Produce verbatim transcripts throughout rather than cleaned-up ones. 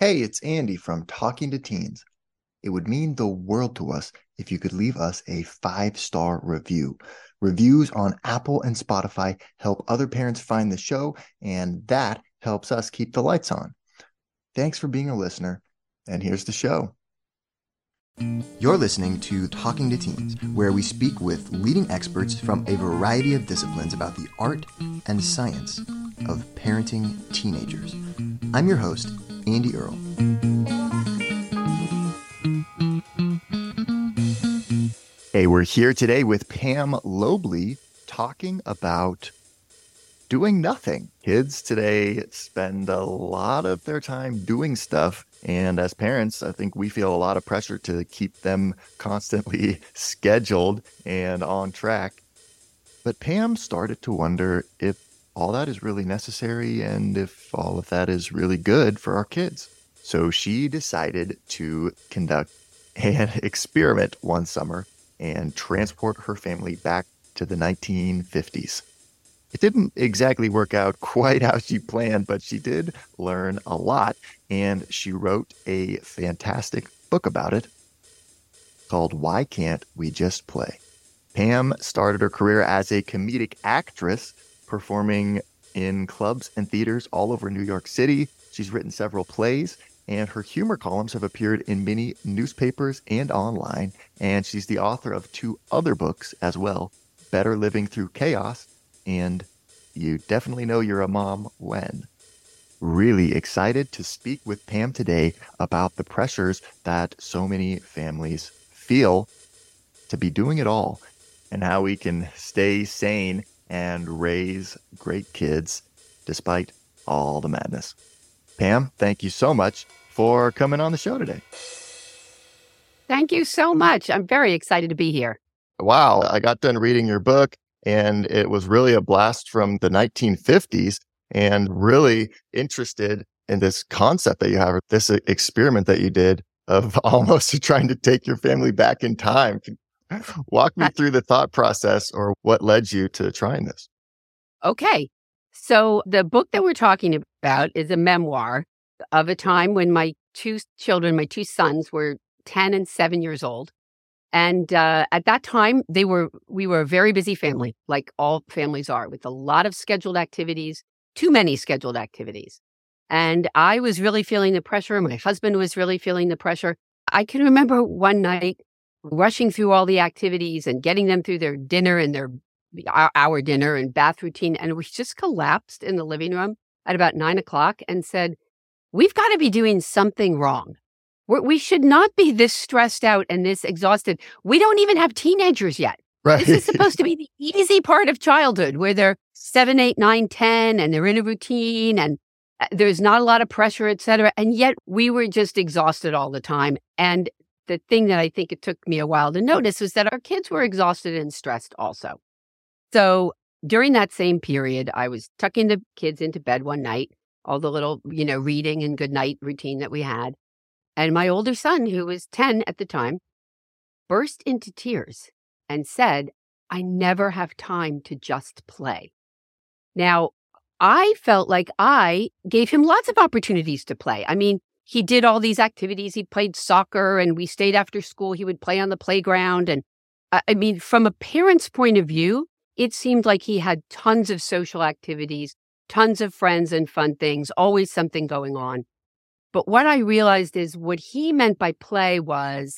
Hey, it's Andy from Talking to Teens. It would mean the world to us if you could leave us a five star review. Reviews on Apple and Spotify help other parents find the show, and that helps us keep the lights on. Thanks for being a listener, and here's the show. You're listening to Talking to Teens, where we speak with leading experts from a variety of disciplines about the art and science of parenting teenagers. I'm your host, Andy Earle. Hey, we're here today with Pam Lobley talking about doing nothing. Kids today spend a lot of their time doing stuff. And as parents, I think we feel a lot of pressure to keep them constantly scheduled and on track. But Pam started to wonder if all that is really necessary and if all of that is really good for our kids. So she decided to conduct an experiment one summer and transport her family back to the nineteen fifties. It didn't exactly work out quite how she planned, but she did learn a lot, and she wrote a fantastic book about it called Why Can't We Just Play? Pam started her career as a comedic actress, performing in clubs and theaters all over New York City. She's written several plays, and her humor columns have appeared in many newspapers and online, and she's the author of two other books as well, Better Living Through Chaos and You Definitely Know You're a Mom When. Really excited to speak with Pam today about the pressures that so many families feel to be doing it all and how we can stay sane and raise great kids despite all the madness. Pam, thank you so much for coming on the show today. Thank you so much. I'm very excited to be here. Wow, I got done reading your book, and it was really a blast from the nineteen fifties, and really interested in this concept that you have, this experiment that you did of almost trying to take your family back in time. Walk me through the thought process or what led you to trying this. Okay. So the book that we're talking about is a memoir of a time when my two children, my two sons, were ten and seven years old. And uh, at that time, they were we were a very busy family, like all families are, with a lot of scheduled activities, too many scheduled activities. And I was really feeling the pressure. My husband was really feeling the pressure. I can remember one night rushing through all the activities and getting them through their dinner and their our, our dinner and bath routine. And we just collapsed in the living room at about nine o'clock and said, we've got to be doing something wrong. We're, we should not be this stressed out and this exhausted. We don't even have teenagers yet. Right. This is supposed to be the easy part of childhood where they're seven, eight, nine, ten, and they're in a routine and there's not a lot of pressure, et cetera. And yet we were just exhausted all the time. And the thing that I think it took me a while to notice was that our kids were exhausted and stressed also. So during that same period, I was tucking the kids into bed one night, all the little, you know, reading and good night routine that we had. And my older son, who was ten at the time, burst into tears and said, I never have time to just play. Now, I felt like I gave him lots of opportunities to play. I mean, he did all these activities. He played soccer and we stayed after school. He would play on the playground. And I mean, from a parent's point of view, it seemed like he had tons of social activities, tons of friends and fun things, always something going on. But what I realized is what he meant by play was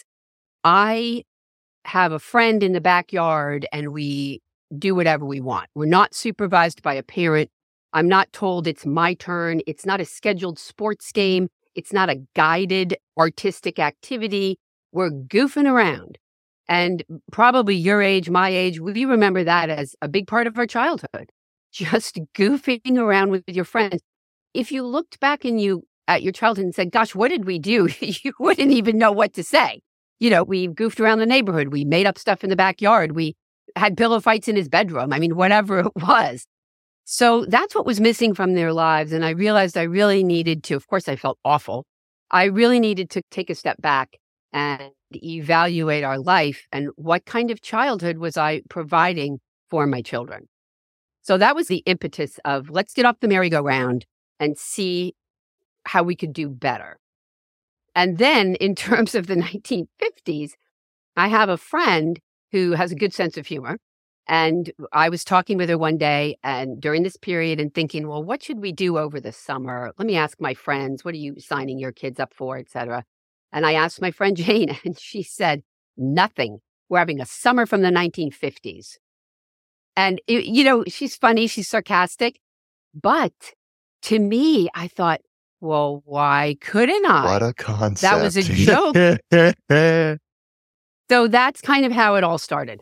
I have a friend in the backyard and we do whatever we want. We're not supervised by a parent. I'm not told it's my turn. It's not a scheduled sports game. It's not a guided artistic activity. We're goofing around. And probably your age, my age, we remember that as a big part of our childhood, just goofing around with your friends. If you looked back and you at your childhood and said, gosh, what did we do? You wouldn't even know what to say. You know, we goofed around the neighborhood. We made up stuff in the backyard. We had pillow fights in his bedroom. I mean, whatever it was. So that's what was missing from their lives. And I realized I really needed to, of course, I felt awful. I really needed to take a step back and evaluate our life and what kind of childhood was I providing for my children. So that was the impetus of let's get off the merry-go-round and see how we could do better. And then in terms of the nineteen fifties, I have a friend who has a good sense of humor. And I was talking with her one day and during this period and thinking, well, what should we do over the summer? Let me ask my friends, what are you signing your kids up for, et cetera? And I asked my friend Jane, and she said, nothing. We're having a summer from the nineteen fifties. And, it, you know, she's funny, she's sarcastic. But to me, I thought, well, why couldn't I? What a concept. That was a joke. So that's kind of how it all started.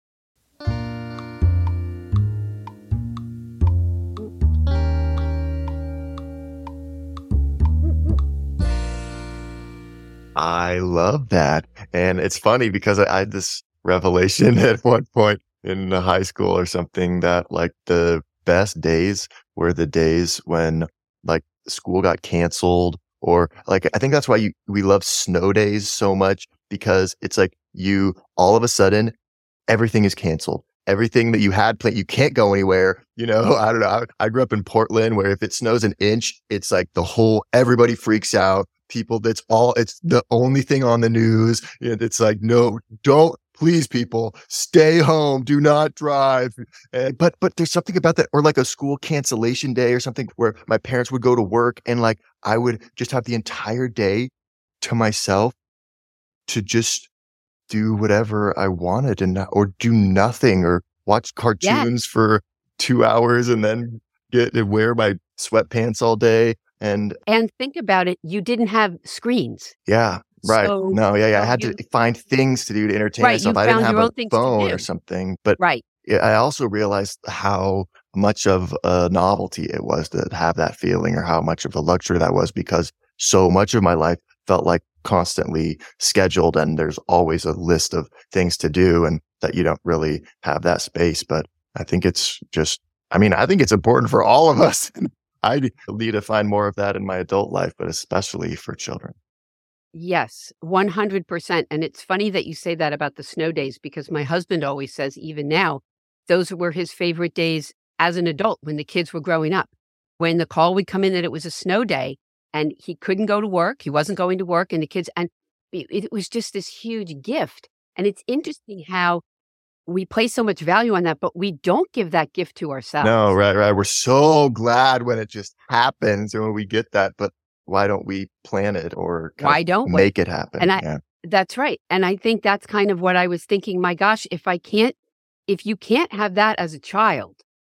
I love that. And it's funny because I, I had this revelation at one point in high school or something that like the best days were the days when like school got canceled, or like, I think that's why you, we love snow days so much, because it's like you, all of a sudden, everything is canceled. Everything that you had planned, you can't go anywhere. You know, I don't know. I, I grew up in Portland where if it snows an inch, it's like the whole, everybody freaks out. People, that's all, it's the only thing on the news. It's like, no, don't, please, people, stay home, do not drive. And, but, but there's something about that, or like a school cancellation day or something where my parents would go to work and like I would just have the entire day to myself to just do whatever I wanted and not, or do nothing, or watch cartoons yeah. for two hours and then get and wear my sweatpants all day. And and think about it, you didn't have screens. Yeah, right. So, no, yeah, yeah. I had you, to find things to do to entertain right, myself. You I didn't have a phone or something. But right. I also realized how much of a novelty it was to have that feeling, or how much of a luxury that was, because so much of my life felt like constantly scheduled and there's always a list of things to do, and that you don't really have that space. But I think it's just, I mean, I think it's important for all of us. I need to find more of that in my adult life, but especially for children. Yes, one hundred percent. And it's funny that you say that about the snow days, because my husband always says, even now, those were his favorite days as an adult when the kids were growing up. When the call would come in that it was a snow day and he couldn't go to work, he wasn't going to work, and the kids, and it was just this huge gift. And it's interesting how we place so much value on that, but we don't give that gift to ourselves. No, right, right. We're so glad when it just happens and when we get that, but why don't we plan it or why don't make we? it happen? And I, yeah. That's right. And I think that's kind of what I was thinking. My gosh, if I can't, if you can't have that as a child,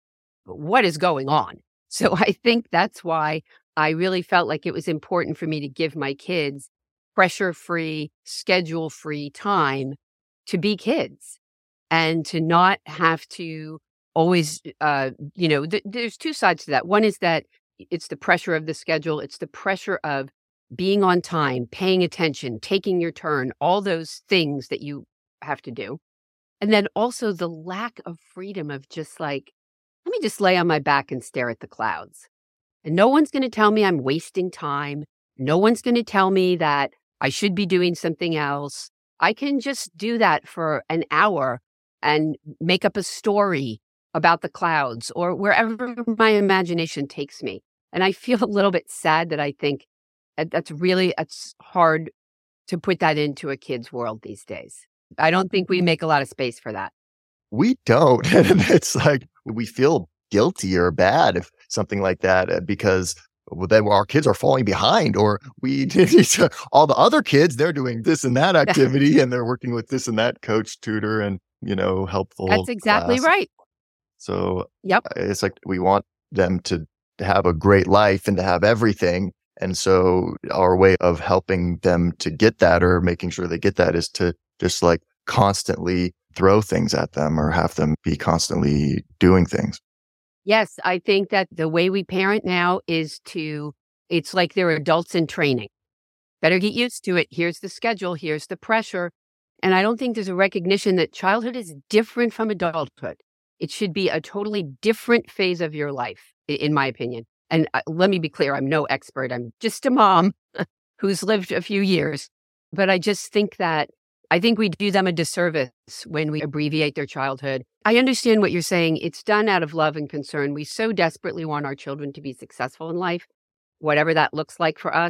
what is going on? So I think that's why I really felt like it was important for me to give my kids pressure-free, schedule-free time to be kids. And to not have to always, uh, you know, th- there's two sides to that. One is that it's the pressure of the schedule. It's the pressure of being on time, paying attention, taking your turn, all those things that you have to do. And then also the lack of freedom of just like, let me just lay on my back and stare at the clouds. And no one's going to tell me I'm wasting time. No one's going to tell me that I should be doing something else. I can just do that for an hour and make up a story about the clouds or wherever my imagination takes me. And I feel a little bit sad that I think that's really, it's hard to put that into a kid's world these days. I don't think we make a lot of space for that. We don't. And it's like, we feel guilty or bad if something like that, because well, then our kids are falling behind, or we all the other kids, they're doing this and that activity and they're working with this and that coach, tutor, and you know, helpful. That's exactly class. right. So yep. It's like we want them to have a great life and to have everything. And so our way of helping them to get that, or making sure they get that, is to just like constantly throw things at them or have them be constantly doing things. Yes, I think that the way we parent now is to, it's like they're adults in training. Better get used to it. Here's the schedule. Here's the pressure. And I don't think there's a recognition that childhood is different from adulthood. It should be a totally different phase of your life, in my opinion. And uh, let me be clear, I'm no expert. I'm just a mom who's lived a few years. But I just think that, I think we do them a disservice when we abbreviate their childhood. I understand what you're saying. It's done out of love and concern. We so desperately want our children to be successful in life, whatever that looks like for us.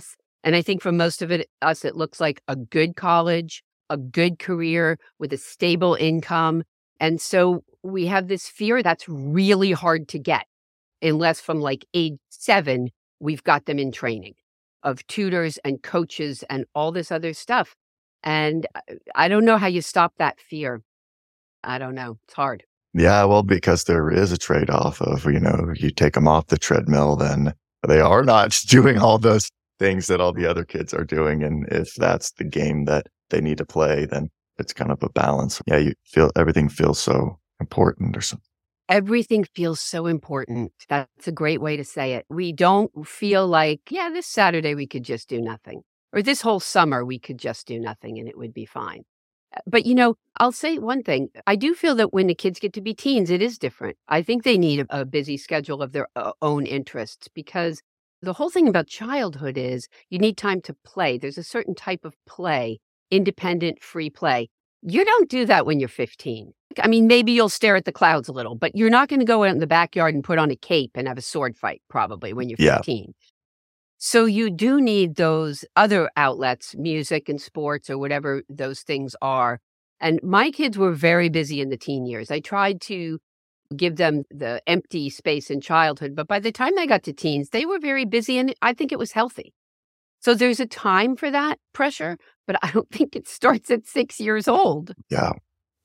And I think for most of it, us, it looks like a good college, a good career with a stable income. And so we have this fear that's really hard to get unless from like age seven, we've got them in training of tutors and coaches and all this other stuff. And I I don't know how you stop that fear. I don't know. It's hard. Yeah, well, because there is a trade-off of, you know, you take them off the treadmill, then they are not doing all those things that all the other kids are doing. And if that's the game that they need to play, then it's kind of a balance. Yeah, you feel everything feels so important or something. Everything feels so important. That's a great way to say it. We don't feel like, yeah, this Saturday we could just do nothing. Or this whole summer we could just do nothing and it would be fine. Uh, But, you know, I'll say one thing. I do feel that when the kids get to be teens, it is different. I think they need a, a busy schedule of their uh, own interests because the whole thing about childhood is you need time to play. There's a certain type of play, independent, free play. You don't do that when you're fifteen. I mean, maybe you'll stare at the clouds a little, but you're not going to go out in the backyard and put on a cape and have a sword fight, probably, when you're Yeah. fifteen. So you do need those other outlets, music and sports or whatever those things are. And my kids were very busy in the teen years. I tried to give them the empty space in childhood, but by the time they got to teens, they were very busy and I think it was healthy. So there's a time for that pressure, but I don't think it starts at six years old. Yeah.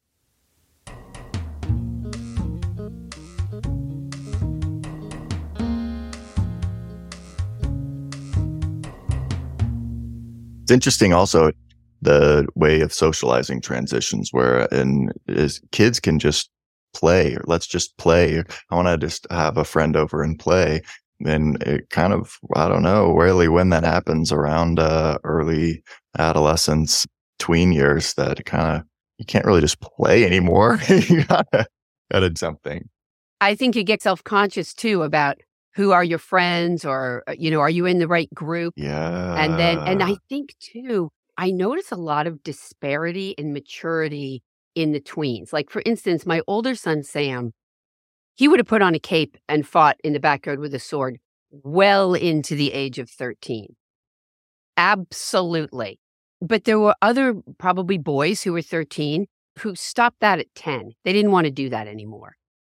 It's interesting also the way of socializing transitions where in is kids can just play or let's just play. I want to just have a friend over and play. And it kind of, I don't know, really when that happens around uh, early adolescence, tween years that kind of, you can't really just play anymore. You gotta, gotta do something. I think you get self-conscious too about who are your friends or, uh, you know, are you in the right group? Yeah. And then, and I think too, I notice a lot of disparity in maturity in the tweens. Like, for instance, my older son, Sam, he would have put on a cape and fought in the backyard with a sword well into the age of thirteen. Absolutely. But there were other probably boys who were thirteen who stopped that at ten. They didn't want to do that anymore.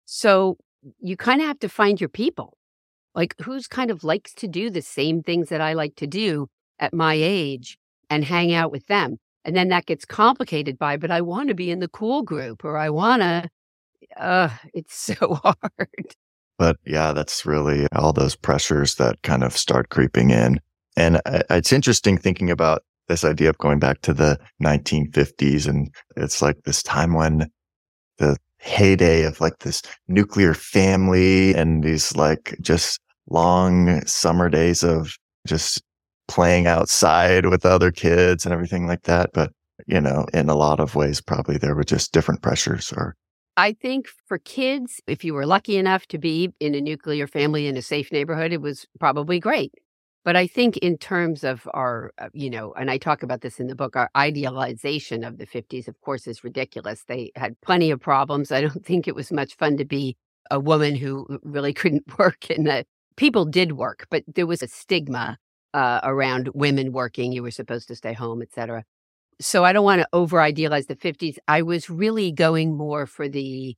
So you kind of have to find your people. Like, who's kind of likes to do the same things that I like to do at my age and hang out with them. And then that gets complicated by, but I want to be in the cool group or I want to, uh, it's so hard. But yeah, that's really all those pressures that kind of start creeping in. And uh, it's interesting thinking about this idea of going back to the nineteen fifties. And it's like this time when the heyday of like this nuclear family and these like just long summer days of just playing outside with other kids and everything like that. But, you know, in a lot of ways, probably there were just different pressures or. I think for kids, if you were lucky enough to be in a nuclear family in a safe neighborhood, it was probably great. But I think in terms of our, uh, you know, and I talk about this in the book, our idealization of the fifties, of course, is ridiculous. They had plenty of problems. I don't think it was much fun to be a woman who really couldn't work. And the people did work, but there was a stigma uh, around women working. You were supposed to stay home, et cetera. So I don't want to over idealize the fifties. I was really going more for the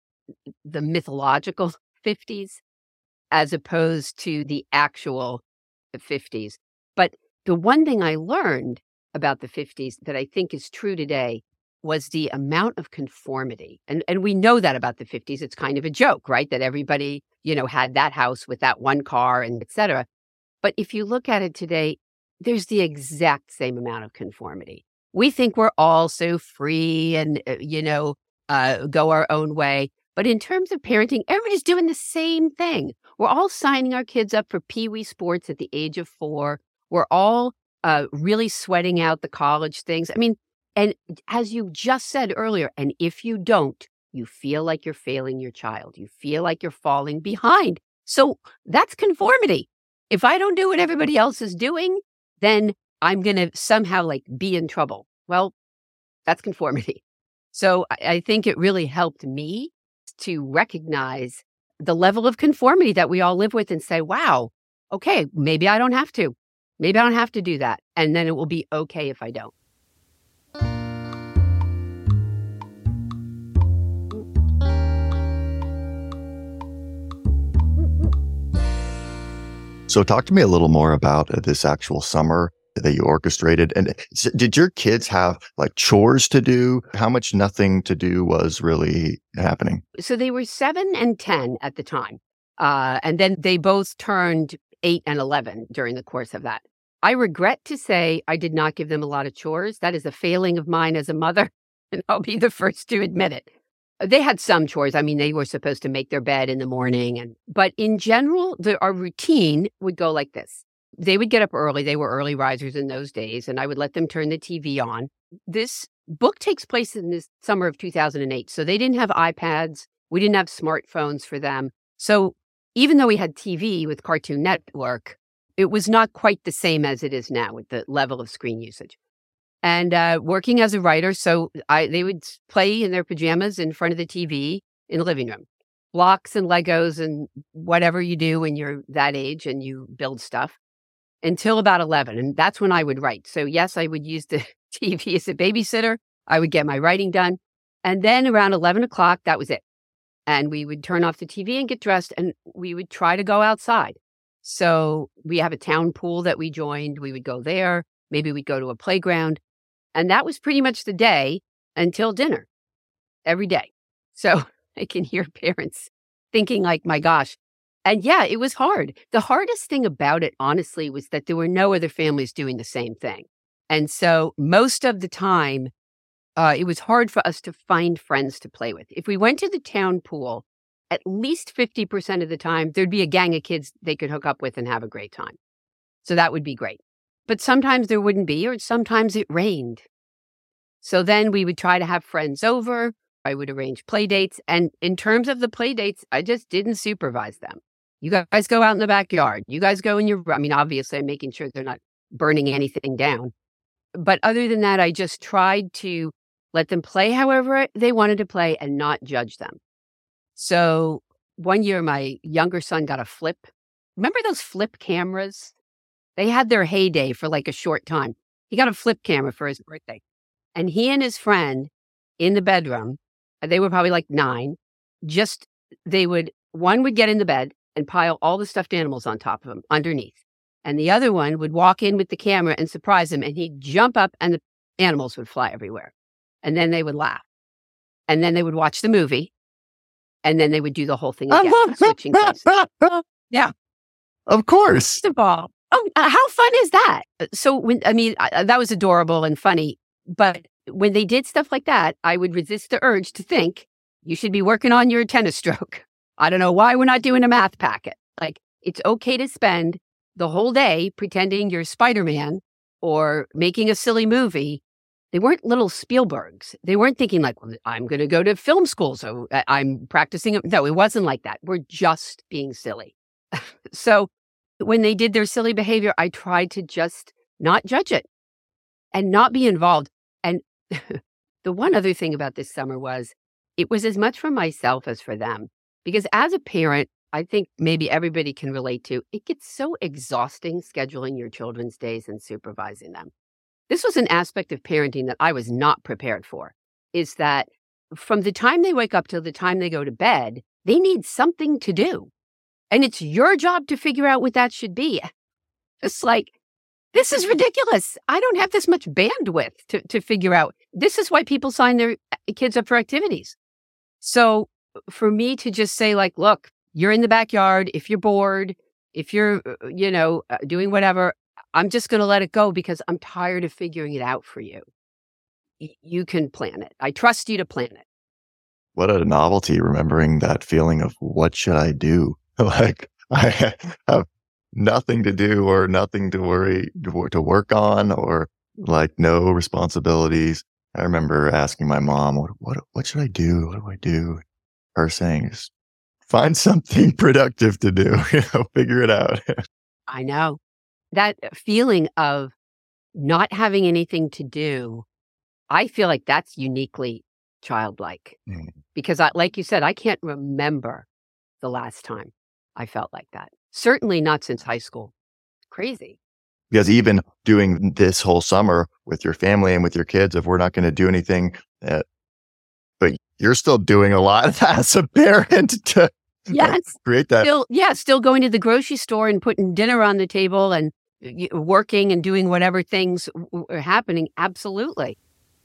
the mythological fifties as opposed to the actual fifties. But the one thing I learned about the fifties that I think is true today was the amount of conformity. And and we know that about the fifties. It's kind of a joke, right? That everybody, you know, had that house with that one car and et cetera. But if you look at it today, there's the exact same amount of conformity. We think we're all so free and, uh, you know, uh, go our own way. But in terms of parenting, everybody's doing the same thing. We're all signing our kids up for peewee sports at the age of four. We're all uh, really sweating out the college things. I mean, and as you just said earlier, and if you don't, you feel like you're failing your child. You feel like you're falling behind. So that's conformity. If I don't do what everybody else is doing, then I'm going to somehow like be in trouble. Well, that's conformity. So I, I think it really helped me to recognize the level of conformity that we all live with and say, wow, okay, maybe I don't have to. Maybe I don't have to do that. And then it will be okay if I don't. So talk to me a little more about uh, this actual summer that you orchestrated. And s- did your kids have like chores to do? How much nothing to do was really happening? So they were seven and ten at the time. Uh, and then they both turned eight and eleven during the course of that. I regret to say I did not give them a lot of chores. That is a failing of mine as a mother, and I'll be the first to admit it. They had some chores. I mean, they were supposed to make their bed in the morning, and but in general, the, our routine would go like this. They would get up early. They were early risers in those days, and I would let them turn the T V on. This book takes place in the summer of two thousand eight, so they didn't have iPads. We didn't have smartphones for them. So even though we had T V with Cartoon Network, it was not quite the same as it is now with the level of screen usage. And uh, working as a writer, so I they would play in their pajamas in front of the T V in the living room. Blocks and Legos and whatever you do when you're that age and you build stuff until about eleven. And that's when I would write. So yes, I would use the T V as a babysitter. I would get my writing done. And then around eleven o'clock, that was it. And we would turn off the T V and get dressed and we would try to go outside. So we have a town pool that we joined. We would go there. Maybe we'd go to a playground. And that was pretty much the day until dinner every day. So I can hear parents thinking like, my gosh. And yeah, it was hard. The hardest thing about it, honestly, was that there were no other families doing the same thing. And so most of the time, uh, it was hard for us to find friends to play with. If we went to the town pool, at least fifty percent of the time, there'd be a gang of kids they could hook up with and have a great time. So that would be great. But sometimes there wouldn't be, or sometimes it rained. So then we would try to have friends over. I would arrange play dates. And in terms of the play dates, I just didn't supervise them. You guys go out in the backyard. You guys go in your, I mean, obviously I'm making sure they're not burning anything down. But other than that, I just tried to let them play however they wanted to play and not judge them. So one year, my younger son got a flip. Remember those flip cameras? They had their heyday for like a short time. He got a flip camera for his birthday. And he and his friend in the bedroom, they were probably like nine, just, they would, one would get in the bed and pile all the stuffed animals on top of him underneath. And the other one would walk in with the camera and surprise him. And he'd jump up and the animals would fly everywhere. And then they would laugh. And then they would watch the movie. And then they would do the whole thing again, switching places. Yeah. Of course. First of all, oh, uh, how fun is that? So when, I mean, uh, that was adorable and funny. But when they did stuff like that, I would resist the urge to think you should be working on your tennis stroke. I don't know why we're not doing a math packet. Like, it's okay to spend the whole day pretending you're Spider-Man or making a silly movie. They weren't little Spielbergs. They weren't thinking like, well, I'm going to go to film school, so I'm practicing. No, it wasn't like that. We're just being silly. So when they did their silly behavior, I tried to just not judge it and not be involved. And the one other thing about this summer was it was as much for myself as for them. Because as a parent, I think maybe everybody can relate to, it gets so exhausting scheduling your children's days and supervising them. This was an aspect of parenting that I was not prepared for, is that from the time they wake up till the time they go to bed, they need something to do. And it's your job to figure out what that should be. It's like, this is ridiculous. I don't have this much bandwidth to, to figure out. This is why people sign their kids up for activities. So for me to just say like, look, you're in the backyard. If you're bored, if you're, you know, doing whatever, I'm just going to let it go because I'm tired of figuring it out for you. Y- you can plan it. I trust you to plan it. What a novelty, remembering that feeling of what should I do? Like I have nothing to do or nothing to worry to work on or like no responsibilities. I remember asking my mom, what, what, what should I do? What do I do? Her saying, just find something productive to do, you know, figure it out. I know that feeling of not having anything to do. I feel like that's uniquely childlike mm. because I, like you said, I can't remember the last time I felt like that. Certainly not since high school. Crazy. Because even doing this whole summer with your family and with your kids, if we're not going to do anything, uh, but you're still doing a lot as a parent to uh, Yes. create that. Still, yeah, still going to the grocery store and putting dinner on the table and y- working and doing whatever things w- are happening. Absolutely.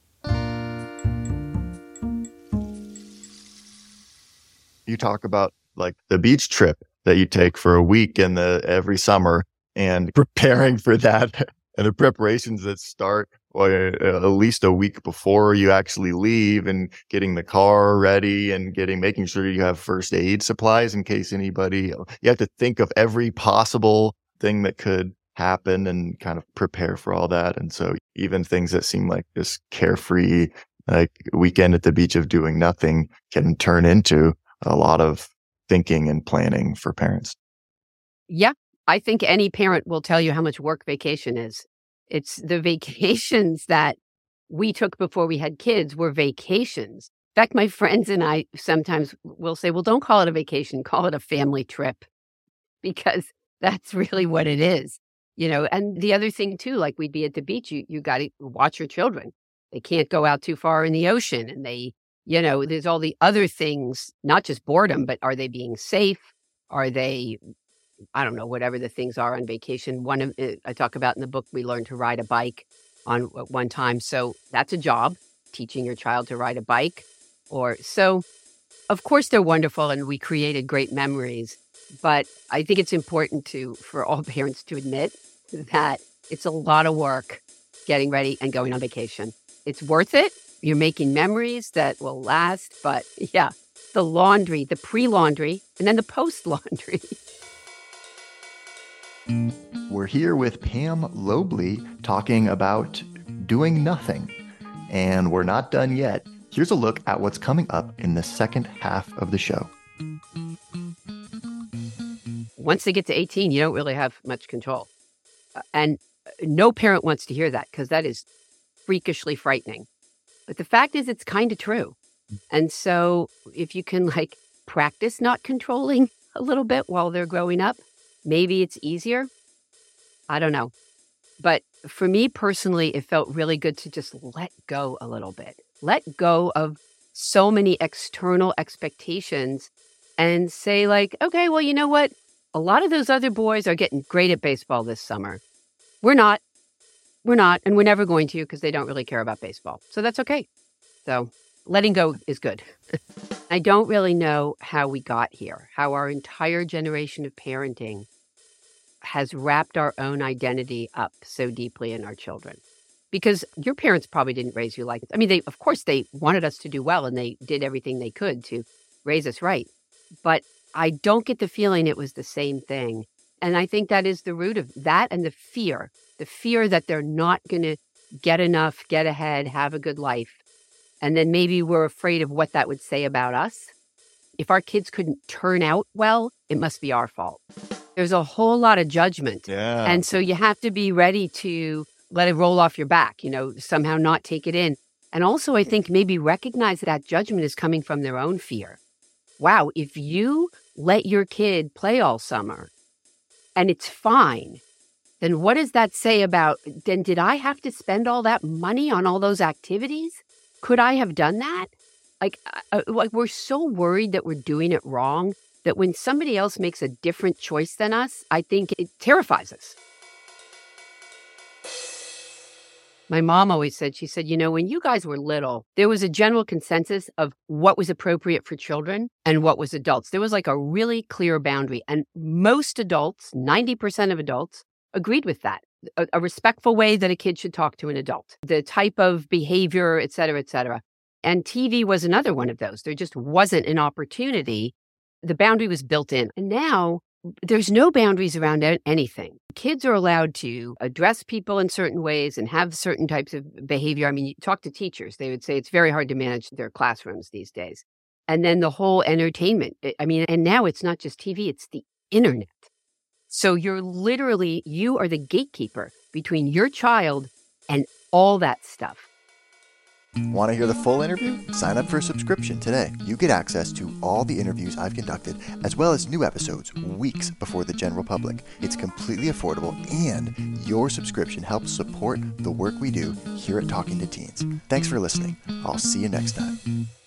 You talk about like the beach trip that you take for a week in the every summer and preparing for that and the preparations that start well, uh, at least a week before you actually leave and getting the car ready and getting making sure you have first aid supplies in case anybody you have to think of every possible thing that could happen and kind of prepare for all that. And so even things that seem like this carefree like weekend at the beach of doing nothing can turn into a lot of thinking and planning for parents. Yeah. I think any parent will tell you how much work vacation is. It's the vacations that we took before we had kids were vacations. In fact, my friends and I sometimes will say, well, don't call it a vacation, call it a family trip, because that's really what it is. You know, and the other thing too, like we'd be at the beach, you, you got to watch your children. They can't go out too far in the ocean. And they, you know, there's all the other things, not just boredom, but are they being safe? Are they, I don't know, whatever the things are on vacation. One of uh, I talk about in the book, we learned to ride a bike on at one time. So that's a job, teaching your child to ride a bike. Or so, of course, they're wonderful and we created great memories. But I think it's important to for all parents to admit that it's a lot of work getting ready and going on vacation. It's worth it. You're making memories that will last. But yeah, the laundry, the pre-laundry, and then the post-laundry. We're here with Pam Lobley talking about doing nothing. And we're not done yet. Here's a look at what's coming up in the second half of the show. Once they get to eighteen, you don't really have much control. Uh, And no parent wants to hear that because that is freakishly frightening. But the fact is, it's kind of true. And so if you can like practice not controlling a little bit while they're growing up, maybe it's easier. I don't know. But for me personally, it felt really good to just let go a little bit, let go of so many external expectations and say, like, okay, well, you know what? A lot of those other boys are getting great at baseball this summer. We're not. We're not. And we're never going to because they don't really care about baseball. So that's okay. So letting go is good. I don't really know how we got here, how our entire generation of parenting has wrapped our own identity up so deeply in our children. Because your parents probably didn't raise you like, I mean, they, of course, they wanted us to do well and they did everything they could to raise us right. But I don't get the feeling it was the same thing. And I think that is the root of that and the fear, the fear that they're not going to get enough, get ahead, have a good life. And then maybe we're afraid of what that would say about us. If our kids couldn't turn out well, it must be our fault. There's a whole lot of judgment. Yeah. And so you have to be ready to let it roll off your back, you know, somehow not take it in. And also, I think maybe recognize that, that judgment is coming from their own fear. Wow, if you let your kid play all summer and it's fine, then what does that say about, then did I have to spend all that money on all those activities? Could I have done that? Like, uh, like we're so worried that we're doing it wrong that when somebody else makes a different choice than us, I think it terrifies us. My mom always said, she said, you know, when you guys were little, there was a general consensus of what was appropriate for children and what was adults. There was like a really clear boundary. And most adults, ninety percent of adults, agreed with that. A, a respectful way that a kid should talk to an adult, the type of behavior, et cetera, et cetera. And T V was another one of those. There just wasn't an opportunity. The boundary was built in. And now there's no boundaries around anything. Kids are allowed to address people in certain ways and have certain types of behavior. I mean, you talk to teachers, they would say it's very hard to manage their classrooms these days. And then the whole entertainment. I mean, and now it's not just T V, it's the internet. So you're literally, you are the gatekeeper between your child and all that stuff. Want to hear the full interview? Sign up for a subscription today. You get access to all the interviews I've conducted, as well as new episodes weeks before the general public. It's completely affordable, and your subscription helps support the work we do here at Talking to Teens. Thanks for listening. I'll see you next time.